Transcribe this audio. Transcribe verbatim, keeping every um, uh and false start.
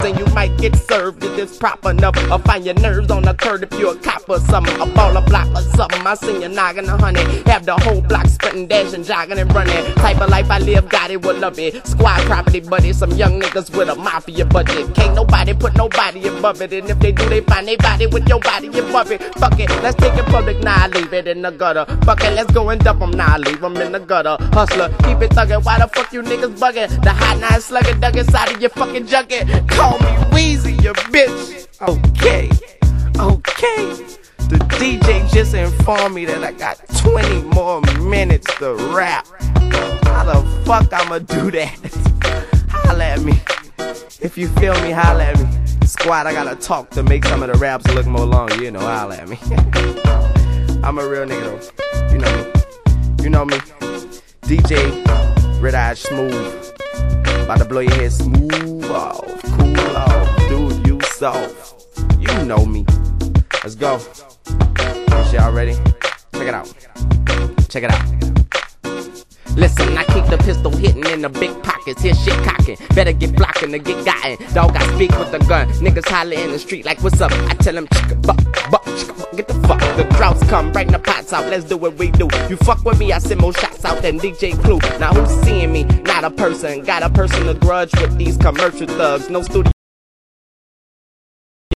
and you might get served if it's proper enough. Or find your nerves on the curb if you're a cop or something. A baller block or something. I seen you knocking a honey. Have the whole block spitting, dashing, jogging and running. Type of life I live, got it, will love it. Squad property, buddy, some young niggas with a mafia budget. Can't nobody put nobody above it. And if they do, they find they body with your body above it. Fuck it, let's take it public, nah, I leave it in the gutter. Fuck it, let's go and dump them, nah, I leave them in the gutter. Hustler, keep it thuggin', why the fuck you niggas buggin'? The hot nine sluggin', dug inside of your fucking junket. Call me Weezy, you bitch. Okay, okay. The D J just informed me that I got twenty more minutes to rap. How the fuck I'ma do that? Holla at me. If you feel me, holla at me. Squad, I gotta talk to make some of the raps look more longer, you know, holla at me. I'm a real nigga though, you know me. You know me. D J, Red Eye Smooth. About to blow your head smooth off, cool off, dude, you soft. You know me. Let's go. Is y'all ready? Check it out. Check it out. Listen, I keep the pistol hitting in the big pockets. Hear shit cocking. Better get blocking to get gotten. Dog, I speak with the gun. Niggas holler in the street like, what's up? I tell them, chicka buck, buck, chicka buck. Get the fuck. The droughts come, bring the pots out. Let's do what we do. You fuck with me, I send more shots out than D J Clue. Now who's seeing me? Not a person. Got a personal grudge with these commercial thugs. No studio.